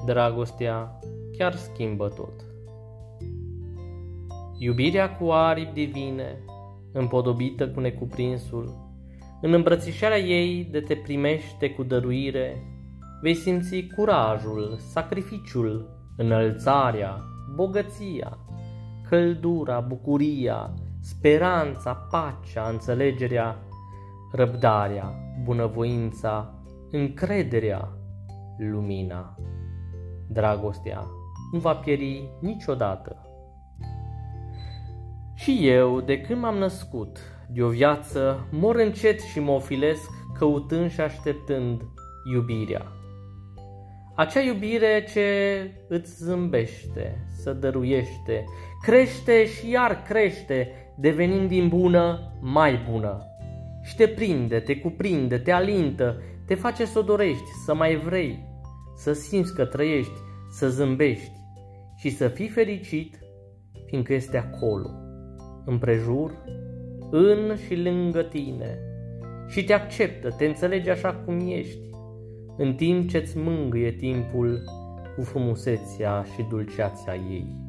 Dragostea chiar schimbă tot. Iubirea cu aripi divine, împodobită cu necuprinsul, în îmbrățișarea ei de te primește cu dăruire, vei simți curajul, sacrificiul, înălțarea, bogăția, căldura, bucuria, speranța, pacea, înțelegerea, răbdarea, bunăvoința, încrederea, lumina. Dragostea nu va pieri niciodată. Și eu, de când m-am născut, de o viață, mor încet și mă ofilesc, căutând și așteptând iubirea. Acea iubire ce îți zâmbește, să dăruiește, crește și iar crește, devenind din bună mai bună. Și te prinde, te cuprinde, te alintă, te face să o dorești, să mai vrei, să simți că trăiești, să zâmbești și să fii fericit, fiindcă este acolo, împrejur, în și lângă tine, și te acceptă, te înțelege așa cum ești, în timp ce îți mângâie timpul cu frumusețea și dulceața ei.